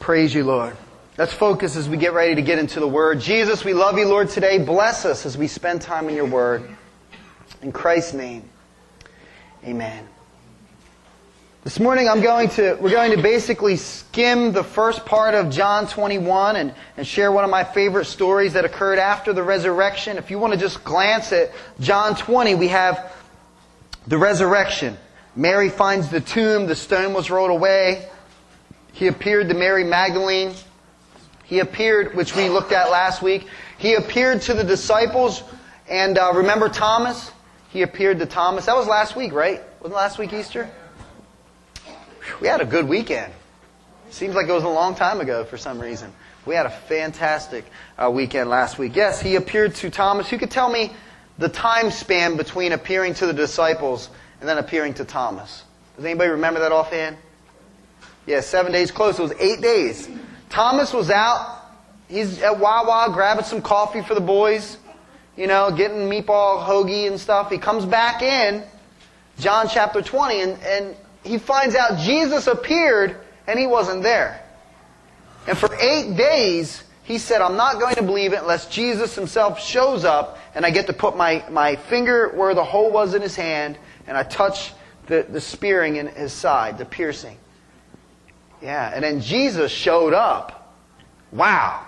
Praise you, Lord. Let's focus as we get ready to get into the Word. Jesus, we love you, Lord, today. Bless us as we spend time in your Word. In Christ's name, amen. This morning we're going to basically skim the first part of John 21 and share one of my favorite stories that occurred after the resurrection. If you want to just glance at John 20, we have the resurrection. Mary finds the tomb, the stone was rolled away. He appeared to Mary Magdalene. He appeared, which we looked at last week. He appeared to the disciples. And remember Thomas? He appeared to Thomas. That was last week, right? Wasn't last week Easter? We had a good weekend. Seems like it was a long time ago for some reason. We had a fantastic weekend last week. Yes, he appeared to Thomas. Who could tell me the time span between appearing to the disciples and then appearing to Thomas? Does anybody remember that offhand? Yeah, 7 days close. It was 8 days. Thomas was out. He's at Wawa grabbing some coffee for the boys. You know, getting meatball hoagie and stuff. He comes back in, John chapter 20, and he finds out Jesus appeared and he wasn't there. And for 8 days, he said, I'm not going to believe it unless Jesus himself shows up and I get to put my finger where the hole was in his hand and I touch the spearing in his side, the piercing. Yeah, and then Jesus showed up. Wow.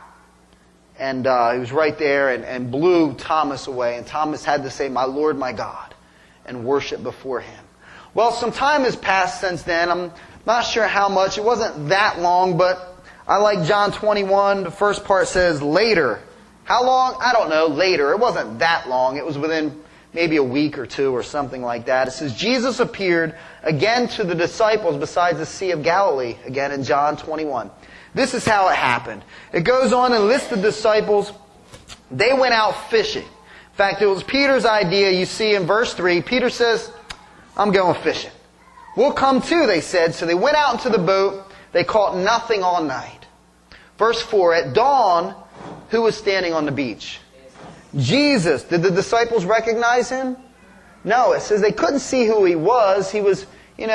And he was right there and blew Thomas away. And Thomas had to say, my Lord, my God, and worship before him. Well, some time has passed since then. I'm not sure how much. It wasn't that long, but I like John 21. The first part says later. How long? I don't know. Later. It wasn't that long. It was within maybe a week or two or something like that. It says, Jesus appeared again to the disciples besides the Sea of Galilee, again in John 21. This is how it happened. It goes on and lists the disciples. They went out fishing. In fact, it was Peter's idea. You see in verse 3, Peter says, I'm going fishing. We'll come too, they said. So they went out into the boat. They caught nothing all night. Verse 4, at dawn, who was standing on the beach? Jesus. Did the disciples recognize him? No, it says they couldn't see who he was. He was,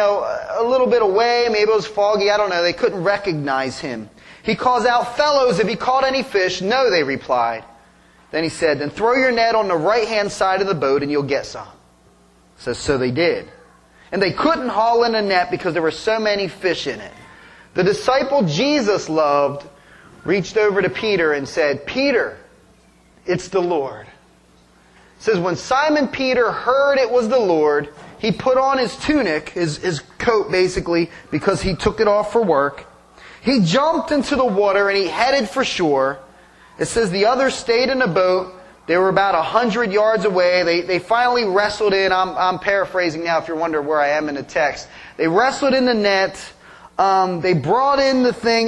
a little bit away. Maybe it was foggy. I don't know. They couldn't recognize him. He calls out, fellows, have you caught any fish? No, they replied. Then he said, then throw your net on the right-hand side of the boat and you'll get some. It says, so they did. And they couldn't haul in a net because there were so many fish in it. The disciple Jesus loved reached over to Peter and said, Peter, it's the Lord. It says, when Simon Peter heard it was the Lord, he put on his tunic, his coat basically, because he took it off for work. He jumped into the water and he headed for shore. It says the others stayed in the boat. They were about 100 yards away. They finally wrestled in. I'm paraphrasing now if you're wondering where I am in the text. They wrestled in the net. They brought in the thing,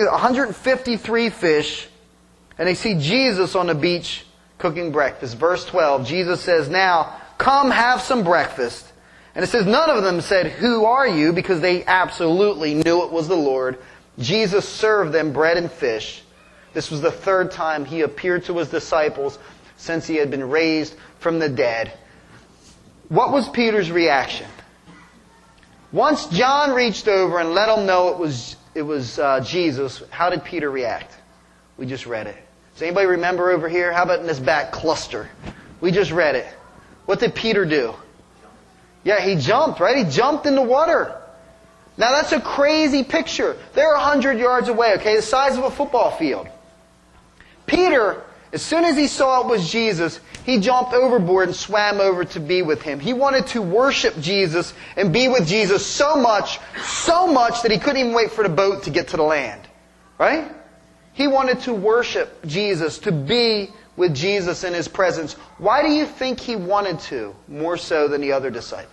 153 fish. And they see Jesus on the beach cooking breakfast. Verse 12, Jesus says, now, come have some breakfast. And it says none of them said, who are you? Because they absolutely knew it was the Lord. Jesus served them bread and fish. This was the third time he appeared to his disciples since he had been raised from the dead. What was Peter's reaction? Once John reached over and let him know it was Jesus, how did Peter react? We just read it. Does anybody remember over here? How about in this back cluster? We just read it. What did Peter do? Yeah, he jumped, right? He jumped in the water. Now that's a crazy picture. They're 100 yards away, okay? The size of a football field. Peter, as soon as he saw it was Jesus, he jumped overboard and swam over to be with him. He wanted to worship Jesus and be with Jesus so much that he couldn't even wait for the boat to get to the land. Right? He wanted to worship Jesus, to be with Jesus in his presence. Why do you think he wanted to, more so than the other disciples?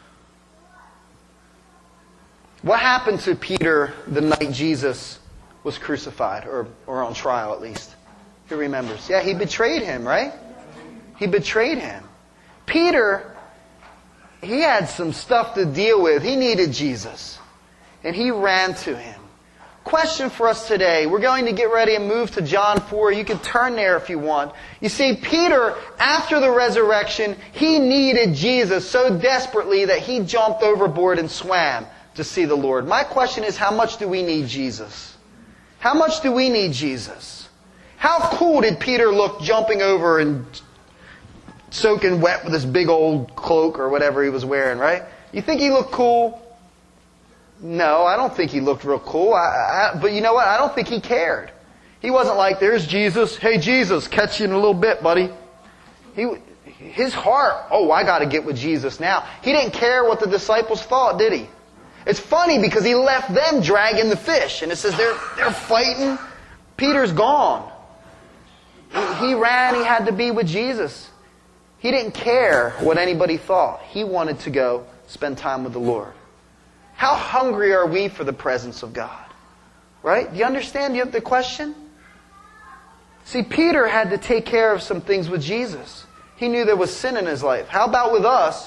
What happened to Peter the night Jesus was crucified, or on trial at least? Who remembers? Yeah, he betrayed him, right? He betrayed him. Peter, he had some stuff to deal with. He needed Jesus. And he ran to him. Question for us today. We're going to get ready and move to John 4. You can turn there if you want. You see, Peter, after the resurrection, he needed Jesus so desperately that he jumped overboard and swam to see the Lord. My question is, how much do we need Jesus? How much do we need Jesus? How cool did Peter look jumping over and soaking wet with this big old cloak or whatever he was wearing, right? You think he looked cool? No, I don't think he looked real cool. But you know what? I don't think he cared. He wasn't like, there's Jesus. Hey, Jesus, catch you in a little bit, buddy. His heart, I got to get with Jesus now. He didn't care what the disciples thought, did he? It's funny because he left them dragging the fish. And it says they're fighting. Peter's gone. He ran. He had to be with Jesus. He didn't care what anybody thought. He wanted to go spend time with the Lord. How hungry are we for the presence of God? Right? Do you understand the question? See, Peter had to take care of some things with Jesus. He knew there was sin in his life. How about with us?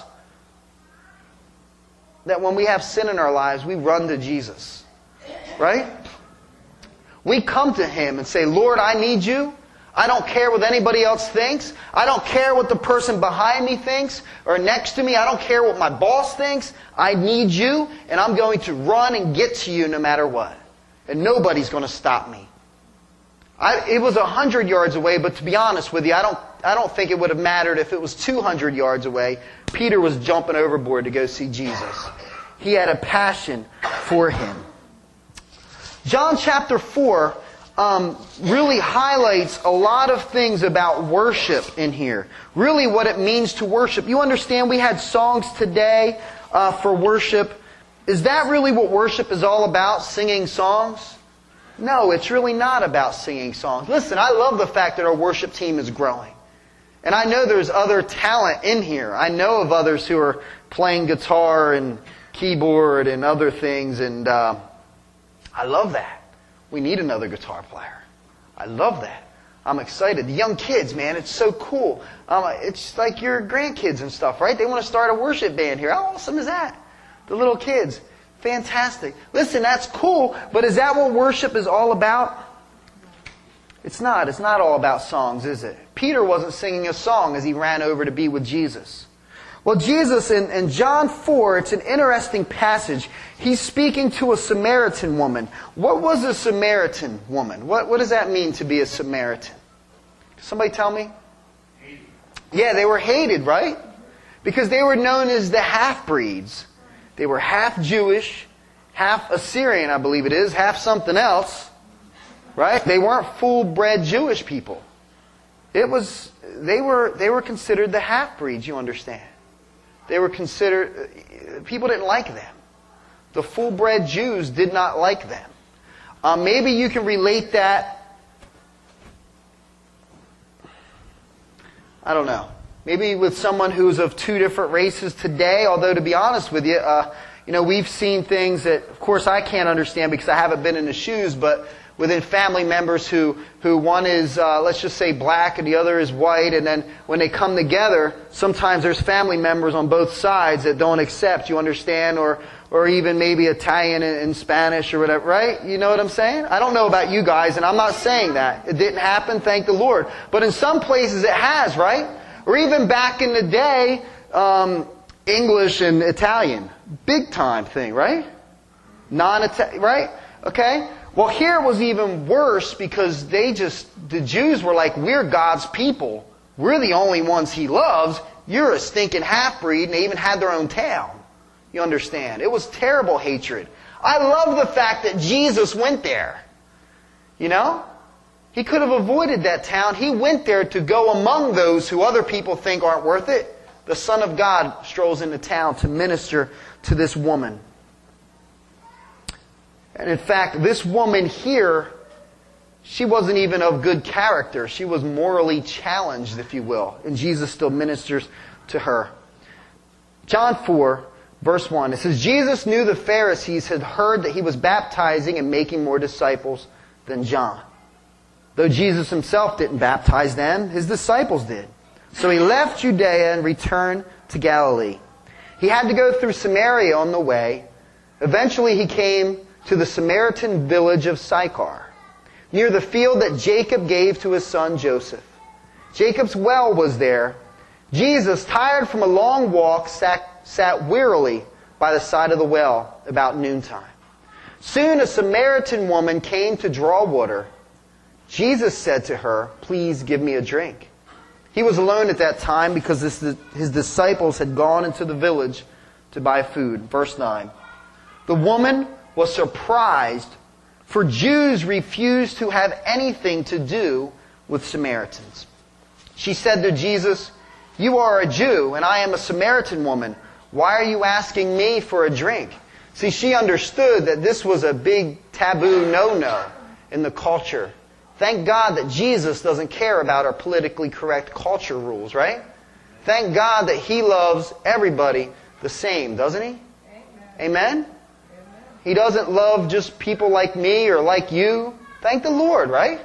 That when we have sin in our lives, we run to Jesus. Right? We come to Him and say, Lord, I need you. I don't care what anybody else thinks. I don't care what the person behind me thinks or next to me. I don't care what my boss thinks. I need you, and I'm going to run and get to you no matter what. And nobody's going to stop me. It was 100 yards away, but to be honest with you, I don't think it would have mattered if it was 200 yards away. Peter was jumping overboard to go see Jesus. He had a passion for Him. John chapter 4 really highlights a lot of things about worship in here. Really what it means to worship. You understand we had songs today for worship. Is that really what worship is all about? Singing songs? No, it's really not about singing songs. Listen, I love the fact that our worship team is growing. And I know there's other talent in here. I know of others who are playing guitar and keyboard and other things. And I love that. We need another guitar player. I love that. I'm excited. The young kids, man, it's so cool. It's like your grandkids and stuff, right? They want to start a worship band here. How awesome is that? The little kids. Fantastic. Listen, that's cool, but is that what worship is all about? It's not. It's not all about songs, is it? Peter wasn't singing a song as he ran over to be with Jesus. Well, Jesus in John 4, it's an interesting passage. He's speaking to a Samaritan woman. What was a Samaritan woman? What does that mean to be a Samaritan? Somebody tell me? Hated. Yeah, they were hated, right? Because they were known as the half-breeds. They were half Jewish, half Assyrian, I believe it is, half something else. Right? They weren't full-bred Jewish people. They were considered the half-breeds, you understand. They were considered, people didn't like them. The full-bred Jews did not like them. Maybe you can relate that, I don't know. Maybe with someone who's of two different races today, although to be honest with you, we've seen things that, of course, I can't understand because I haven't been in the shoes, but within family members who one is, let's just say black and the other is white, and then when they come together, sometimes there's family members on both sides that don't accept, you understand, or even maybe Italian and Spanish or whatever, right? You know what I'm saying? I don't know about you guys, and I'm not saying that. It didn't happen, thank the Lord. But in some places it has, right? Or even back in the day, English and Italian. Big time thing, right? Non-Italian, right? Okay? Well, here it was even worse because the Jews were like, we're God's people. We're the only ones He loves. You're a stinking half-breed, and they even had their own town. You understand? It was terrible hatred. I love the fact that Jesus went there. You know? He could have avoided that town. He went there to go among those who other people think aren't worth it. The Son of God strolls into town to minister to this woman. And in fact, this woman here, she wasn't even of good character. She was morally challenged, if you will. And Jesus still ministers to her. John 4, verse 1, it says, Jesus knew the Pharisees had heard that He was baptizing and making more disciples than John. Though Jesus Himself didn't baptize them, His disciples did. So He left Judea and returned to Galilee. He had to go through Samaria on the way. Eventually He came to the Samaritan village of Sychar, near the field that Jacob gave to his son Joseph. Jacob's well was there. Jesus, tired from a long walk, sat wearily by the side of the well about noontime. Soon a Samaritan woman came to draw water. Jesus said to her, "Please give me a drink." He was alone at that time because his disciples had gone into the village to buy food. Verse 9. The woman was surprised, for Jews refused to have anything to do with Samaritans. She said to Jesus, "You are a Jew, and I am a Samaritan woman. Why are you asking me for a drink?" See, she understood that this was a big taboo no-no in the culture. Thank God that Jesus doesn't care about our politically correct culture rules, right? Thank God that He loves everybody the same, doesn't He? Amen? He doesn't love just people like me or like you. Thank the Lord, right?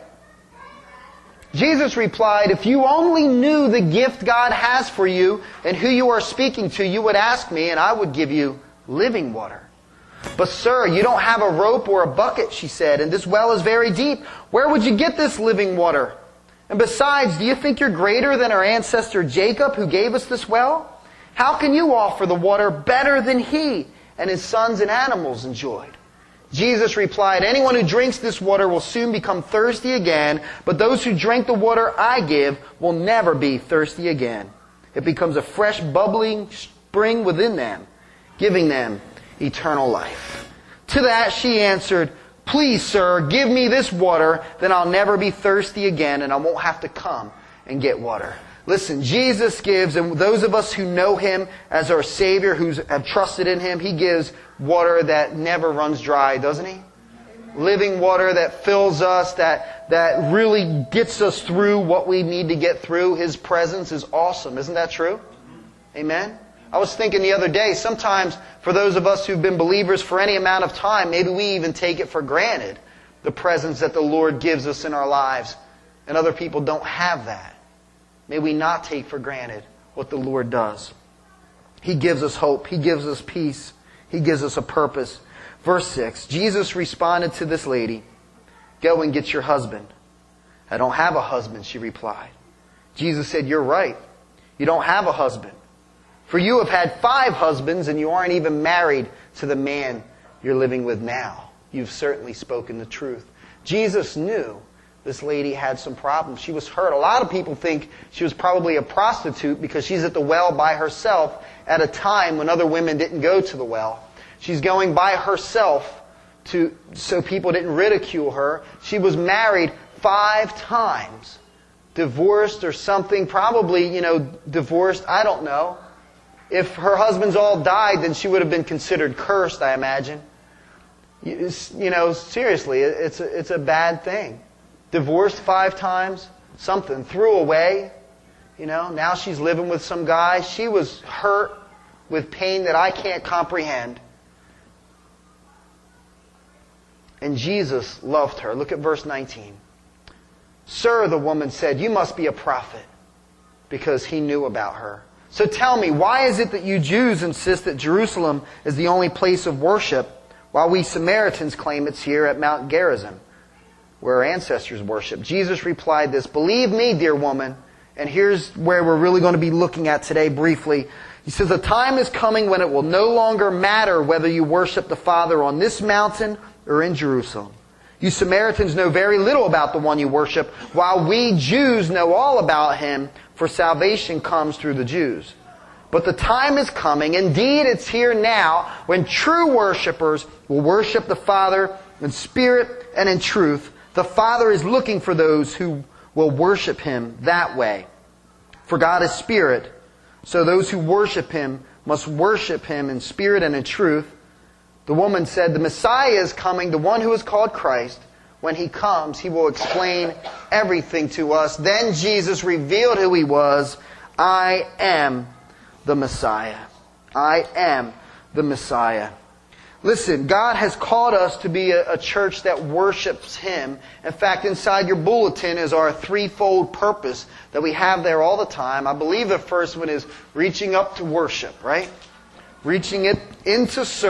Jesus replied, "If you only knew the gift God has for you and who you are speaking to, you would ask me and I would give you living water." "But sir, you don't have a rope or a bucket," she said, "and this well is very deep. Where would you get this living water? And besides, do you think you're greater than our ancestor Jacob who gave us this well? How can you offer the water better than he and his sons and animals enjoyed?" Jesus replied, "Anyone who drinks this water will soon become thirsty again, but those who drink the water I give will never be thirsty again. It becomes a fresh, bubbling spring within them, giving them eternal life." To that she answered, "Please, sir, give me this water, then I'll never be thirsty again and I won't have to come and get water." Listen, Jesus gives, and those of us who know Him as our Savior, who have trusted in Him, He gives water that never runs dry, doesn't He? Living water that fills us, that really gets us through what we need to get through. His presence is awesome. Isn't that true? Amen? I was thinking the other day, sometimes for those of us who've been believers for any amount of time, maybe we even take it for granted, the presence that the Lord gives us in our lives. And other people don't have that. May we not take for granted what the Lord does. He gives us hope. He gives us peace. He gives us a purpose. Verse 6, Jesus responded to this lady, "Go and get your husband." "I don't have a husband," she replied. Jesus said, "You're right. You don't have a husband. For you have had 5 husbands and you aren't even married to the man you're living with now. You've certainly spoken the truth." Jesus knew this lady had some problems. She was hurt. A lot of people think she was probably a prostitute because she's at the well by herself at a time when other women didn't go to the well. She's going by herself so people didn't ridicule her. She was married 5 times. Divorced or something. Probably, divorced. I don't know. If her husbands all died, then she would have been considered cursed, I imagine. Seriously, it's a bad thing. Divorced 5 times, something, threw away. Now she's living with some guy. She was hurt with pain that I can't comprehend. And Jesus loved her. Look at verse 19. "Sir," the woman said, "you must be a prophet," because he knew about her. "So tell me, why is it that you Jews insist that Jerusalem is the only place of worship, while we Samaritans claim it's here at Mount Gerizim, where our ancestors worship?" Jesus replied this, "Believe me, dear woman," and here's where we're really going to be looking at today briefly. He says, "The time is coming when it will no longer matter whether you worship the Father on this mountain or in Jerusalem. You Samaritans know very little about the one you worship, while we Jews know all about Him, for salvation comes through the Jews. But the time is coming, indeed it's here now, when true worshipers will worship the Father in spirit and in truth. The Father is looking for those who will worship Him that way. For God is spirit, so those who worship Him must worship Him in spirit and in truth." The woman said, "The Messiah is coming, the one who is called Christ. When He comes, He will explain everything to us." Then Jesus revealed who He was. "I am the Messiah. I am the Messiah." Listen, God has called us to be a church that worships Him. In fact, inside your bulletin is our 3-fold purpose that we have there all the time. I believe the first one is reaching up to worship, right? Reaching in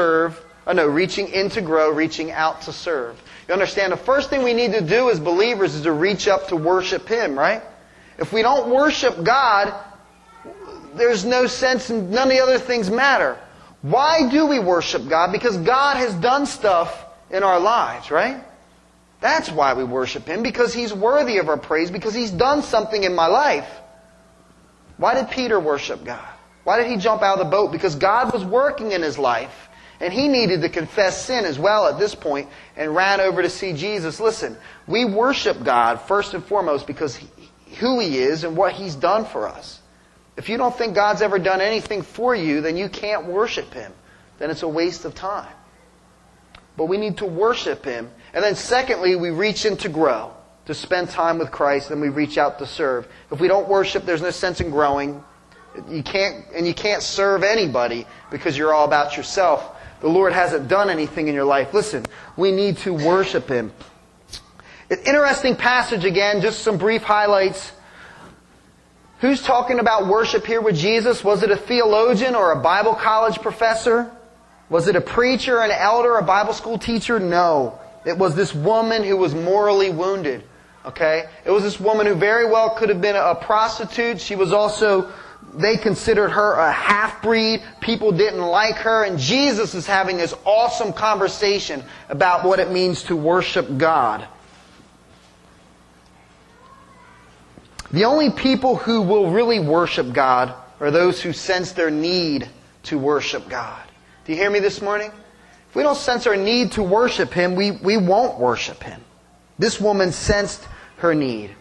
to grow, reaching out to serve. You understand, the first thing we need to do as believers is to reach up to worship Him, right? If we don't worship God, there's no sense and none of the other things matter. Why do we worship God? Because God has done stuff in our lives, right? That's why we worship Him, because He's worthy of our praise, because He's done something in my life. Why did Peter worship God? Why did he jump out of the boat? Because God was working in his life, and he needed to confess sin as well at this point, and ran over to see Jesus. Listen, we worship God first and foremost because who He is and what He's done for us. If you don't think God's ever done anything for you, then you can't worship Him. Then it's a waste of time. But we need to worship Him. And then secondly, we reach in to grow, to spend time with Christ, and we reach out to serve. If we don't worship, there's no sense in growing. You can't serve anybody because you're all about yourself. The Lord hasn't done anything in your life. Listen, we need to worship Him. An interesting passage again, just some brief highlights. Who's talking about worship here with Jesus? Was it a theologian or a Bible college professor? Was it a preacher, an elder, a Bible school teacher? No. It was this woman who was morally wounded. Okay? It was this woman who very well could have been a prostitute. She was also, they considered her a half-breed. People didn't like her. And Jesus is having this awesome conversation about what it means to worship God. The only people who will really worship God are those who sense their need to worship God. Do you hear me this morning? If we don't sense our need to worship Him, we won't worship Him. This woman sensed her need.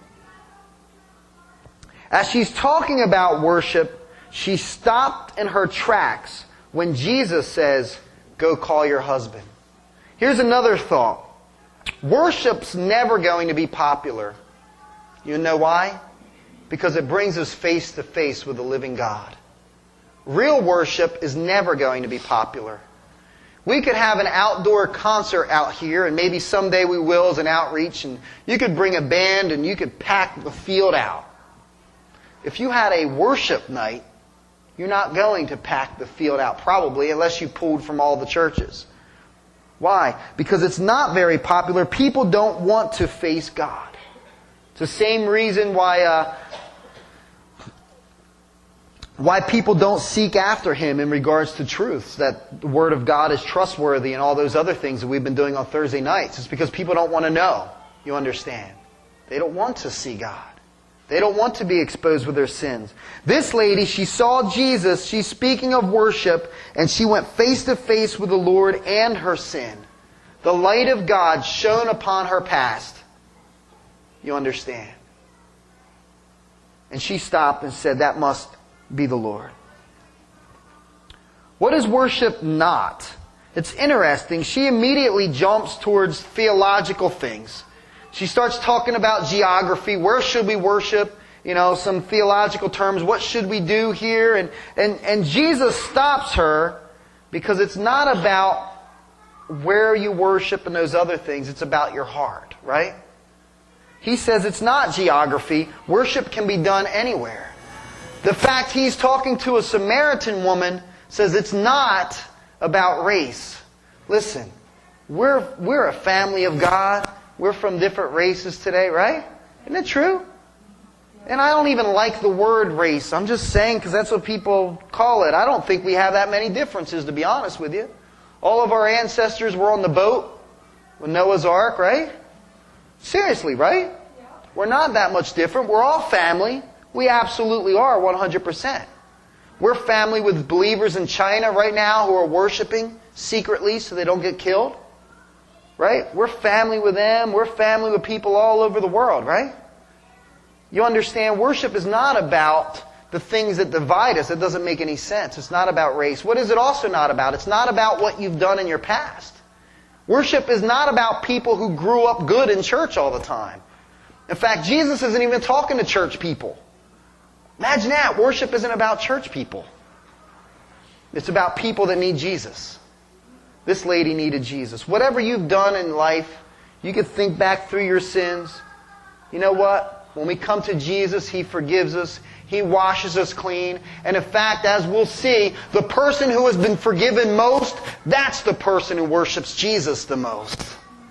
As she's talking about worship, she stopped in her tracks when Jesus says, "Go call your husband." Here's another thought. Worship's never going to be popular. You know why? Because it brings us face to face with the living God. Real worship is never going to be popular. We could have an outdoor concert out here, and maybe someday we will as an outreach, and you could bring a band and you could pack the field out. If you had a worship night, you're not going to pack the field out, probably, unless you pulled from all the churches. Why? Because it's not very popular. People don't want to face God. It's the same reason why people don't seek after Him in regards to truths, that the Word of God is trustworthy and all those other things that we've been doing on Thursday nights. It's because people don't want to know. You understand? They don't want to see God. They don't want to be exposed with their sins. This lady, she saw Jesus, she's speaking of worship, and she went face to face with the Lord and her sin. The light of God shone upon her past. You understand? And she stopped and said, "That must be the Lord." What is worship not? It's interesting. She immediately jumps towards theological things. She starts talking about geography. Where should we worship? You know, some theological terms. What should we do here? And Jesus stops her because it's not about where you worship and those other things. It's about your heart, right? He says it's not geography. Worship can be done anywhere. The fact He's talking to a Samaritan woman says it's not about race. Listen, we're a family of God. We're from different races today, right? Isn't it true? And I don't even like the word race. I'm just saying because that's what people call it. I don't think we have that many differences, to be honest with you. All of our ancestors were on the boat with Noah's Ark, right? Seriously, right? Yeah. We're not that much different. We're all family. We absolutely are, 100%. We're family with believers in China right now who are worshiping secretly so they don't get killed. Right? We're family with them. We're family with people all over the world, right? You understand, worship is not about the things that divide us. It doesn't make any sense. It's not about race. What is it also not about? It's not about what you've done in your past. Worship is not about people who grew up good in church all the time. In fact, Jesus isn't even talking to church people. Imagine that. Worship isn't about church people. It's about people that need Jesus. This lady needed Jesus. Whatever you've done in life, you could think back through your sins. You know what? When we come to Jesus, He forgives us. He washes us clean. And in fact, as we'll see, the person who has been forgiven most, that's the person who worships Jesus the most.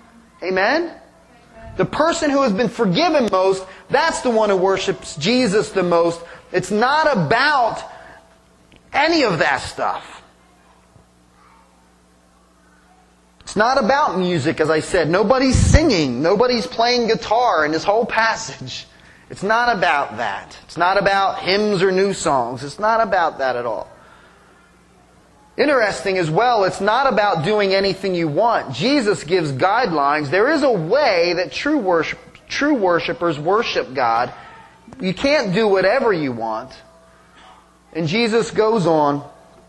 Amen? The person who has been forgiven most, that's the one who worships Jesus the most. It's not about any of that stuff. It's not about music, as I said. Nobody's singing. Nobody's playing guitar in this whole passage. It's not about that. It's not about hymns or new songs. It's not about that at all. Interesting as well, it's not about doing anything you want. Jesus gives guidelines. There is a way that true worshipers worship God. You can't do whatever you want. And Jesus goes on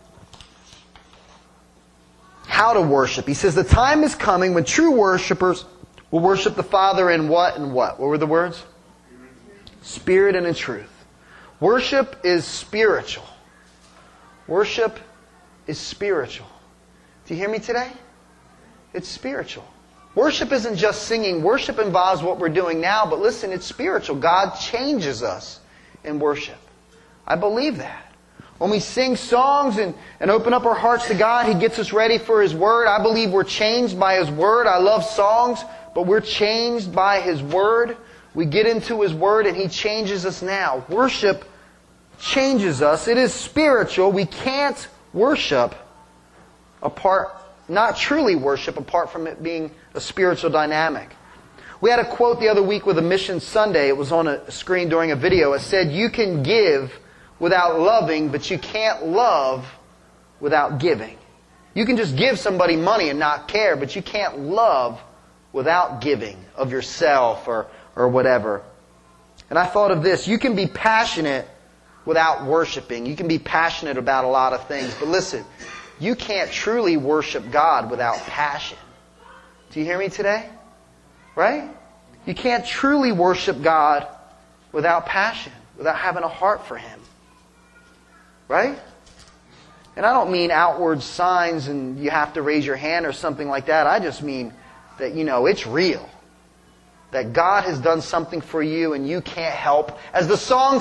how to worship. He says the time is coming when true worshipers will worship the Father in what and what? What were the words? Spirit and in truth. Worship is spiritual. Worship is spiritual. Do you hear me today? It's spiritual. Worship isn't just singing. Worship involves what we're doing now, but listen, it's spiritual. God changes us in worship. I believe that. When we sing songs and open up our hearts to God, He gets us ready for His Word. I believe we're changed by His Word. I love songs, but we're changed by His Word. We get into His Word and He changes us now. Worship changes us. It is spiritual. We can't worship apart, not truly worship apart from it being a spiritual dynamic. We had a quote the other week with a Mission Sunday. It was on a screen during a video. It said, "You can give without loving, but you can't love without giving." You can just give somebody money and not care, but you can't love without giving of yourself or whatever. And I thought of this. You can be passionate without worshiping. You can be passionate about a lot of things. But listen, you can't truly worship God without passion. Do you hear me today? Right? You can't truly worship God without passion, without having a heart for Him. Right? And I don't mean outward signs and you have to raise your hand or something like that. I just mean that, it's real. That God has done something for you and you can't help. As the song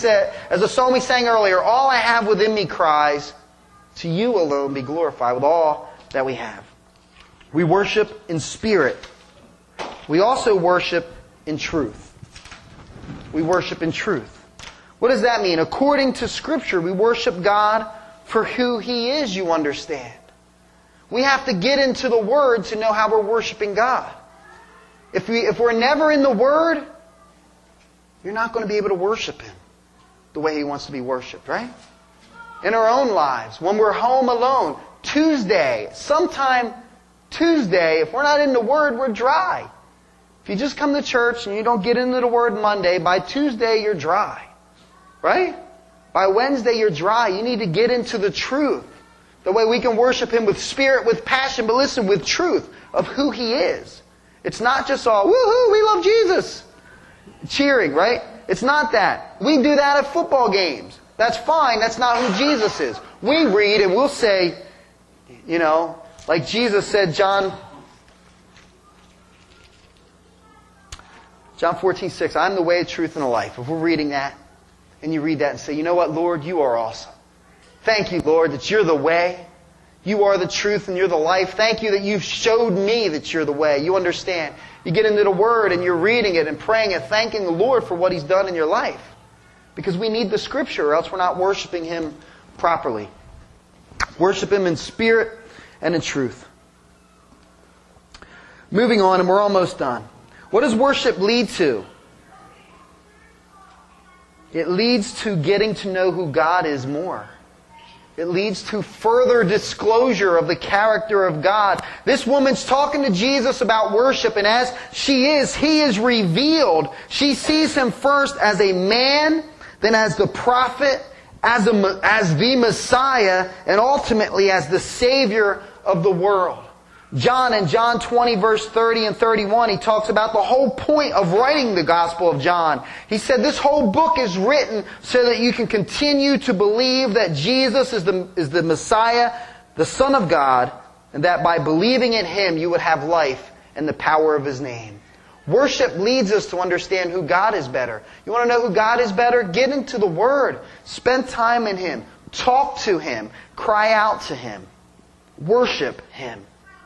we sang earlier, all I have within me cries, to you alone be glorified with all that we have. We worship in spirit. We also worship in truth. We worship in truth. What does that mean? According to Scripture, we worship God for who He is, you understand. We have to get into the Word to know how we're worshiping God. If we're never in the Word, you're not going to be able to worship Him the way He wants to be worshipped, right? In our own lives, when we're home alone, sometime Tuesday, if we're not in the Word, we're dry. If you just come to church and you don't get into the Word Monday, by Tuesday you're dry. Right? By Wednesday you're dry. You need to get into the truth. The way we can worship Him with spirit, with passion, but listen, with truth of who He is. It's not just all, woohoo, we love Jesus. Cheering, right? It's not that. We do that at football games. That's fine. That's not who Jesus is. We read and we'll say, like Jesus said, John 14:6, I'm the way, truth, and the life. If we're reading that, and you read that and say, you know what, Lord, you are awesome. Thank you, Lord, that you're the way. You are the truth and you're the life. Thank you that you've showed me that you're the way. You understand. You get into the Word and you're reading it and praying and thanking the Lord for what He's done in your life. Because we need the Scripture or else we're not worshiping Him properly. Worship Him in spirit and in truth. Moving on, and we're almost done. What does worship lead to? It leads to getting to know who God is more. It leads to further disclosure of the character of God. This woman's talking to Jesus about worship, and as He is revealed. She sees Him first as a man, then as the prophet, as the Messiah, and ultimately as the Savior of the world. John, in John 20, verse 30 and 31, he talks about the whole point of writing the Gospel of John. He said this whole book is written so that you can continue to believe that Jesus is the Messiah, the Son of God, and that by believing in Him you would have life and the power of His name. Worship leads us to understand who God is better. You want to know who God is better? Get into the Word. Spend time in Him. Talk to Him. Cry out to Him. Worship Him.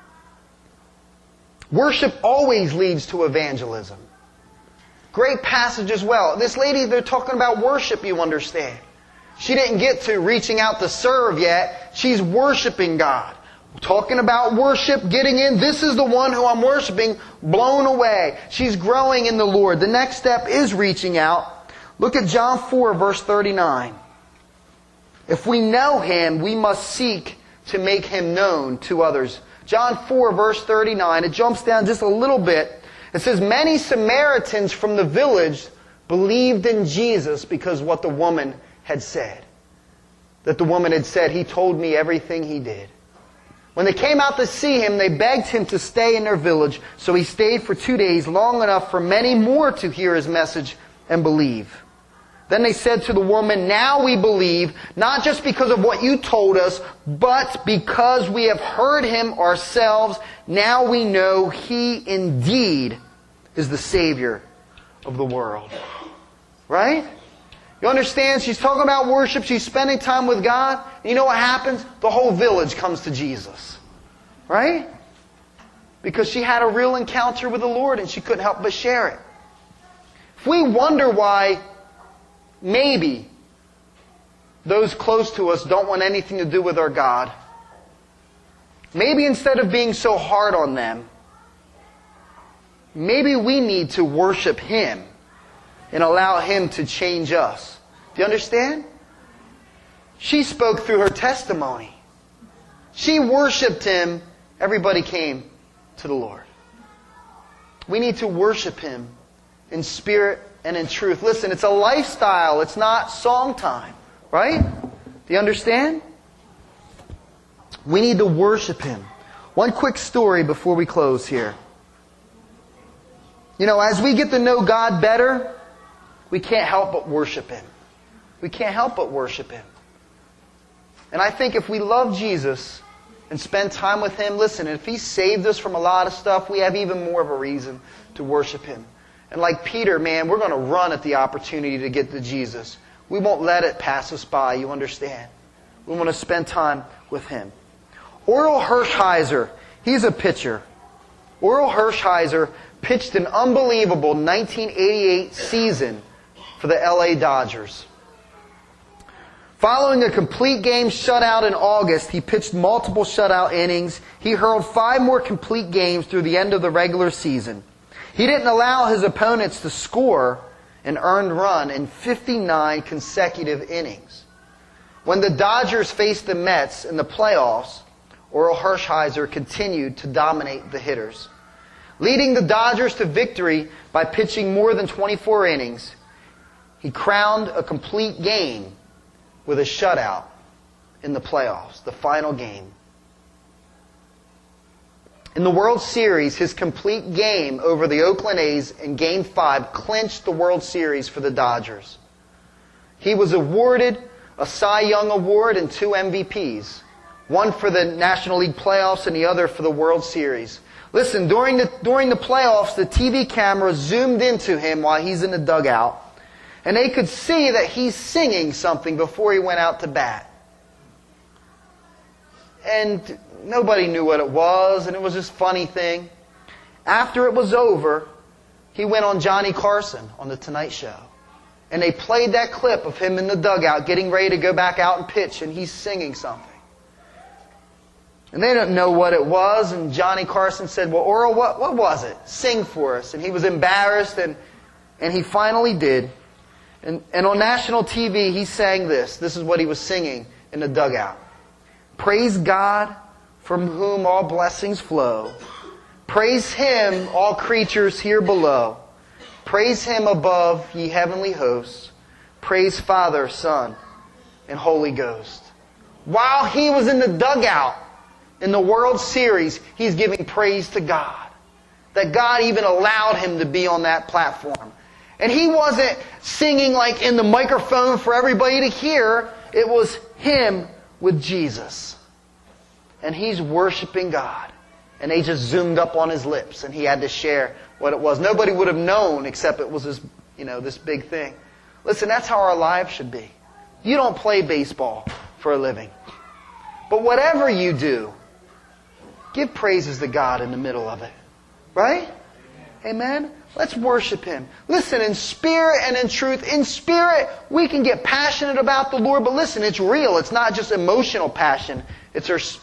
Worship always leads to evangelism. Great passage as well. This lady, they're talking about worship, you understand. She didn't get to reaching out to serve yet. She's worshiping God. Talking about worship, getting in. This is the one who I'm worshiping, blown away. She's growing in the Lord. The next step is reaching out. Look at John 4, verse 39. If we know Him, we must seek to make Him known to others. John 4, verse 39. It jumps down just a little bit. It says, many Samaritans from the village believed in Jesus because of what the woman had said. That the woman had said, He told me everything He did. When they came out to see Him, they begged Him to stay in their village. So He stayed for 2 days, long enough for many more to hear His message and believe. Then they said to the woman, now we believe, not just because of what you told us, but because we have heard Him ourselves. Now we know He indeed is the Savior of the world. Right? You understand? She's talking about worship. She's spending time with God. You know what happens? The whole village comes to Jesus. Right? Because she had a real encounter with the Lord and she couldn't help but share it. If we wonder why maybe those close to us don't want anything to do with our God, maybe instead of being so hard on them, maybe we need to worship Him and allow Him to change us. Do you understand? She spoke through her testimony. She worshiped Him. Everybody came to the Lord. We need to worship Him in spirit and in truth. Listen, it's a lifestyle. It's not song time. Right? Do you understand? We need to worship Him. One quick story before we close here. You know, as we get to know God better, we can't help but worship Him. We can't help but worship Him. And I think if we love Jesus and spend time with Him, listen, if He saved us from a lot of stuff, we have even more of a reason to worship Him. And like Peter, man, we're going to run at the opportunity to get to Jesus. We won't let it pass us by, you understand? We want to spend time with Him. Orel Hershiser, he's a pitcher. Orel Hershiser pitched an unbelievable 1988 season for the LA Dodgers. Following a complete game shutout in August, he pitched multiple shutout innings. He hurled 5 more complete games through the end of the regular season. He didn't allow his opponents to score an earned run in 59 consecutive innings. When the Dodgers faced the Mets in the playoffs, Orel Hershiser continued to dominate the hitters, leading the Dodgers to victory by pitching more than 24 innings. He crowned a complete game with a shutout in the playoffs, the final game. In the World Series, his complete game over the Oakland A's in Game 5 clinched the World Series for the Dodgers. He was awarded a Cy Young Award and 2 MVPs, one for the National League playoffs and the other for the World Series. Listen, during the playoffs, the TV camera zoomed into him while he's in the dugout, and they could see that he's singing something before he went out to bat. And nobody knew what it was, and it was this funny thing. After it was over, he went on Johnny Carson on The Tonight Show. And they played that clip of him in the dugout getting ready to go back out and pitch, and he's singing something. And they didn't know what it was, and Johnny Carson said, well, Orel, what was it? Sing for us. And he was embarrassed, and he finally did. And on national TV, he sang this. This is what he was singing in the dugout. Praise God, from whom all blessings flow. Praise Him, all creatures here below. Praise Him above, ye heavenly hosts. Praise Father, Son, and Holy Ghost. While he was in the dugout in the World Series, he's giving praise to God. That God even allowed him to be on that platform. And he wasn't singing like in the microphone for everybody to hear. It was him with Jesus. And he's worshiping God. And they just zoomed up on his lips and he had to share what it was. Nobody would have known except it was this big thing. Listen, that's how our lives should be. You don't play baseball for a living. But whatever you do, give praises to God in the middle of it. Right? Amen? Let's worship Him. Listen, in spirit and in truth. In spirit, we can get passionate about the Lord, but listen, it's real. It's not just emotional passion. It's our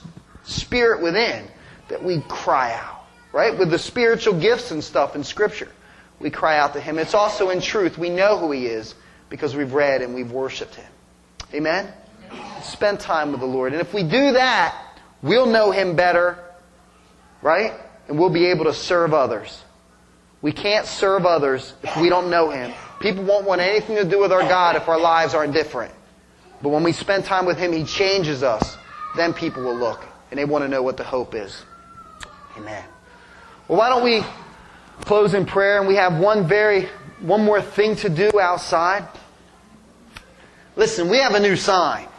spirit within, that we cry out, right? With the spiritual gifts and stuff in Scripture, we cry out to Him. It's also in truth. We know who He is because we've read and we've worshiped Him. Amen? Spend time with the Lord. And if we do that, we'll know Him better, right? And we'll be able to serve others. We can't serve others if we don't know Him. People won't want anything to do with our God if our lives aren't different. But when we spend time with Him, He changes us. Then people will look and they want to know what the hope is. Amen. Well, why don't we close in prayer, and we have one more thing to do outside. Listen, we have a new sign.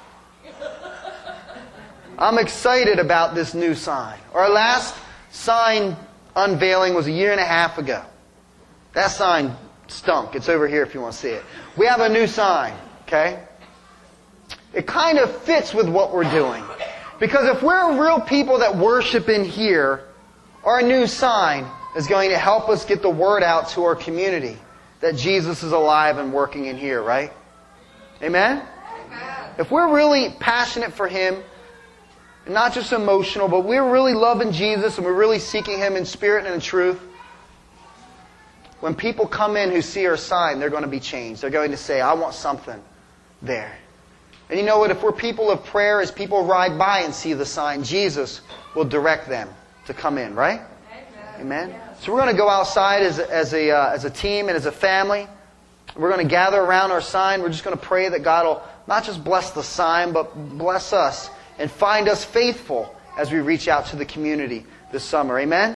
I'm excited about this new sign. Our last sign unveiling was 1.5 years ago. That sign stunk. It's over here if you want to see it. We have a new sign, okay? It kind of fits with what we're doing. Because if we're real people that worship in here, our new sign is going to help us get the word out to our community that Jesus is alive and working in here, right? Amen? If we're really passionate for Him, and not just emotional, but we're really loving Jesus and we're really seeking Him in spirit and in truth, when people come in who see our sign, they're going to be changed. They're going to say, I want something there. And you know what? If we're people of prayer, as people ride by and see the sign, Jesus will direct them to come in, right? Amen? So we're going to go outside as a team and as a family. We're going to gather around our sign. We're just going to pray that God will not just bless the sign, but bless us and find us faithful as we reach out to the community this summer. Amen?